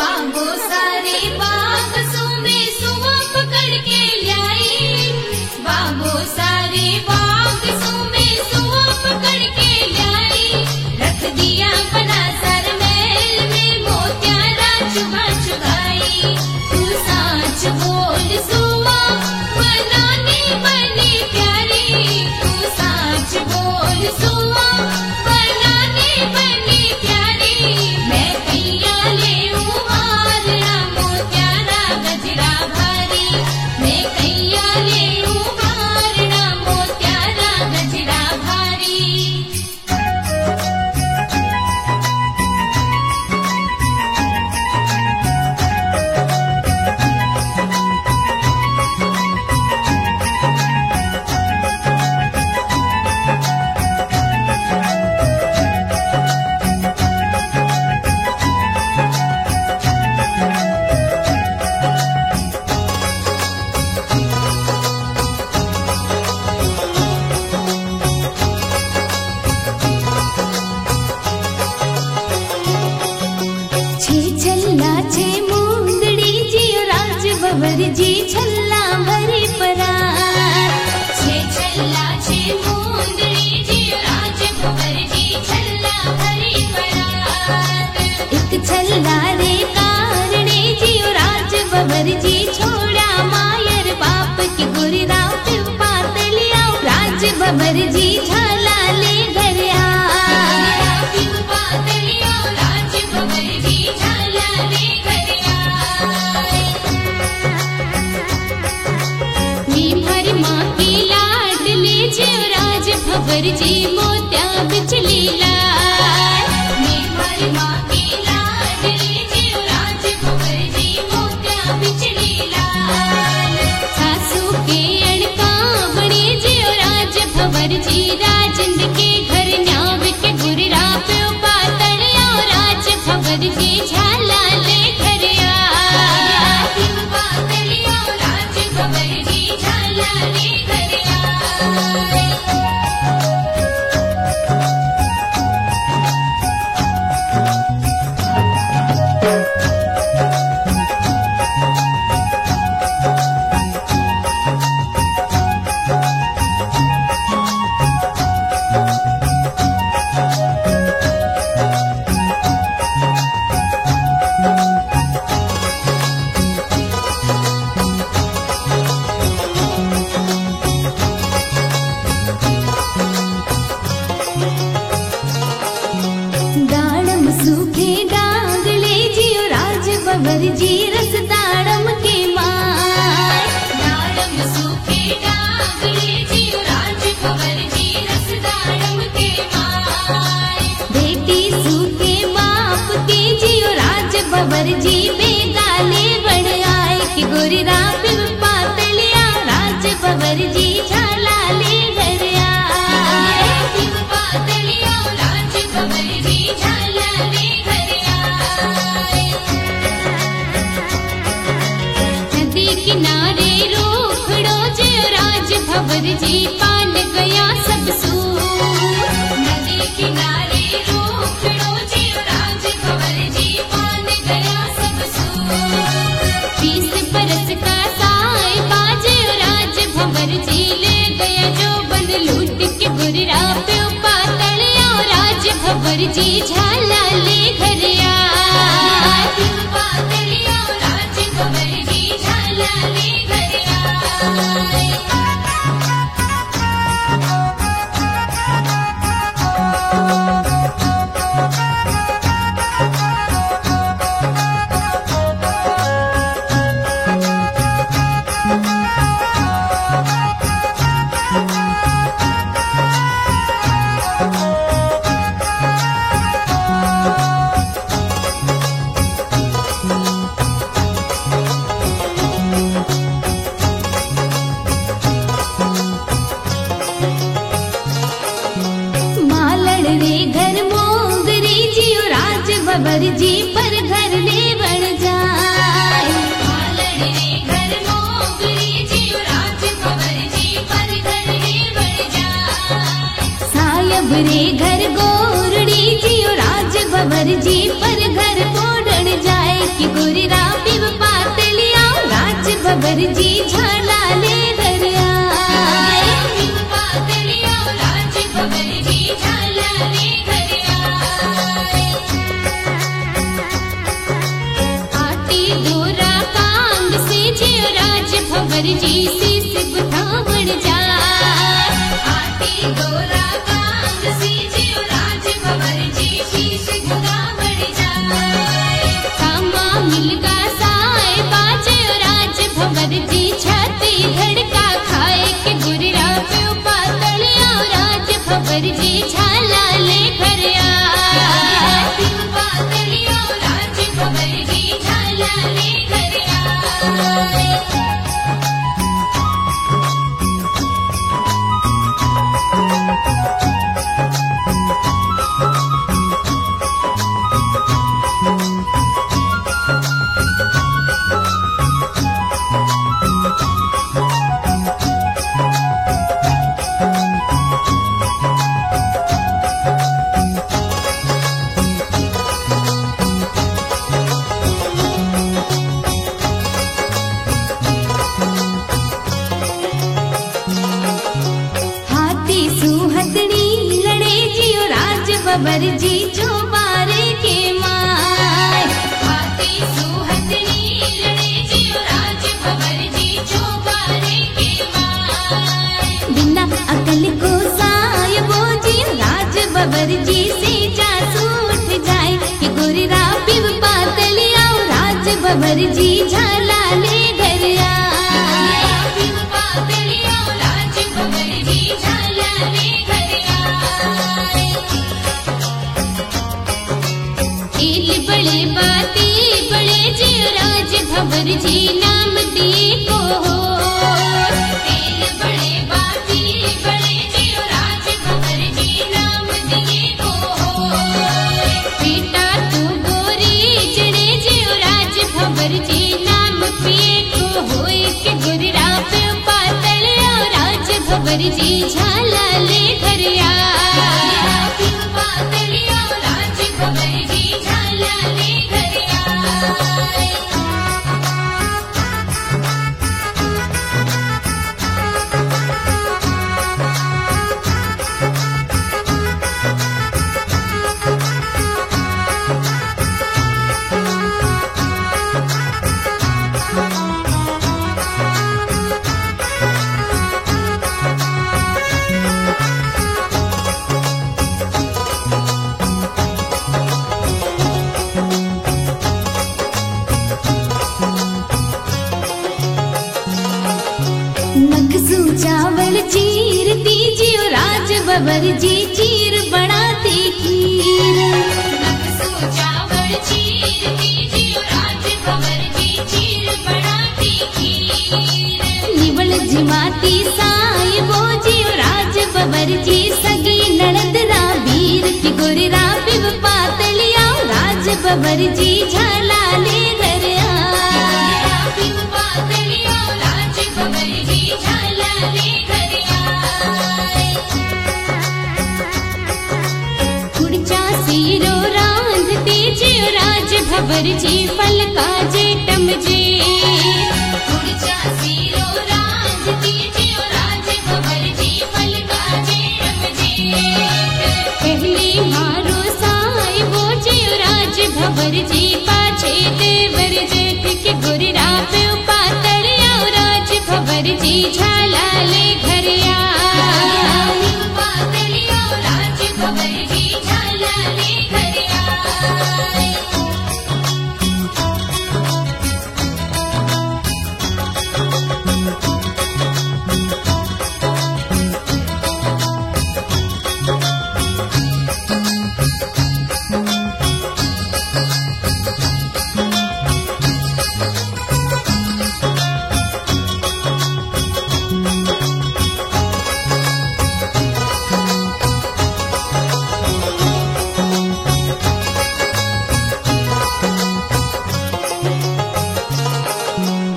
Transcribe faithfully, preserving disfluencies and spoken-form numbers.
बाबो सारे बागसों में सुआ पकड़ के लाई, बाबो सारे बागसों में सुआ पकड़ के लाई, रख दिया बना सर महल में मोतियारा चुभा चुभाई। तू साच बोल सुआ बनाने बनी प्यारी, तू साच बोल सुआ बनाने बनी प्यारी। मैं कैया ले उहारना मोतियारा गजरा भारी, मैं कैया ले उहारना मोतियारा गजरा भारी। छे छल्ला छे मुंदड़ी जी राज भवर जी छल्ला भरी परार, छे छल्ला छे मुंदड़ी जी राज भवर जी छल्ला भरी परार। एक छल्ला रे कारणे जी राज भवर जी छोड़ा मायर बाप की गुरिरा पिपा तलिया, राज भवर जी झाला ले घर आ, पिपा तलिया राज भवर जी झाला ले घर आए। मी भरी माँ की लाड ले जे राज भवर जी मोत्या बिचली लाल, मी भरी माँ की लाड ले जे राज भवर जी मोत्या बिचली लाल। सासू के अणका बने जे राज भवर जी राजंद के घर न्याव के गुरिरा प्यो पातलिया, राज भवर जी झाला ले घर आ, पातलिया राज भवर जी झाला ले घर आए। दाड़म सूखे डांगले जियो राज भवर जी रस दाड़म के मार, दाड़म सूखे डांगले जियो राज भवर जी रस दाड़म के मार। बेटी सूखे बाप के जियो राज भवर जी बेगाले बढ़ आए कि गुरिरा पिपा तलिया, राज भवर जी झाला ले घर आए, पिपा तलिया राज भवर जी झाला ले घर आए। नदी किनारे रोखड़ो जे राज भवर जी पाल गया सब सूर, नदी किनारे रोखड़ो जे राज भवर जी पाल गया सब सूर। बीस बरस का साए बाजे राज भवर जी ले गया जो बन लूट के गुरिरा प्यो पातलिया, राज भवर जी झाला ले घर आ, पातलिया राज भवर जी झाला ले घर आए। भवर जी पर घर ले बढ़ जाए, मालड़ रे घर मोगरी जी राज भवर जी पर घर ले बढ़ जाए। सायब रे घर गोरड़ी जी राज भवर जी पर घर तोड़न जाए कि भवर जी शीस गुथावण जाए। हाथी गोरा कांग सी जियो राज भवर जी शीस गुथावण जाए। कामा मिलगा साए बाजे राज भवर जी छाती धड़का खाए के गुररा पे पातलिया राज भवर जी झाला ले घर आए। पातलिया राज भवर जी झाला ले घर आए। भवर जी चौबारे के माय। हाथी सुहतनी लड़े जियो राज भवर जी चौबारे के माय। बिना अकल को सायबो जी राज भवर जी से जासू उठ जाए कि गुररा पिव पातलिया राज भवर जी झाला ले घर आए। पिव पातलिया राज भवर जी झाला ले घर आए। एल बड़े बाती बड़े जियो राज भवर जी नाम दिए को हो। एल बड़े बाती बड़े जियो राज भवर जी नाम दिए को हो। बेटा तू गोरी जड़े जियो राज भवर जी नाम पिए को हो। के गुररा पे पातलिया राज भवर जी झाला ले घर आए। पातलिया राज भवर जी झाला ले घर आए। चावल चीरती जियो राज भवर जी चीर बनाती खीर। नक्सू चावल चीरती जियो राज भवर जी चीर बनाती खीर। निवल जिमाती साई वो जियो राज भवर जी सगी ननदरा वीर की गुररा पिव पातलिया राज भवर जी झाला ले घर आए। पिव पातलिया राज भवर जी झाला ले घर आए। कुड़चा सीरो रांधते जियो राज भवर जी फल का जेटम जे। कुड़चा सीरो रांधते जियो राज भवर जी फल का जेटम जे। पहले मारो साई वो जियो राज भवर जी पाछे देवर जेठ के गुररा पे पातलिया राज भवर जी झा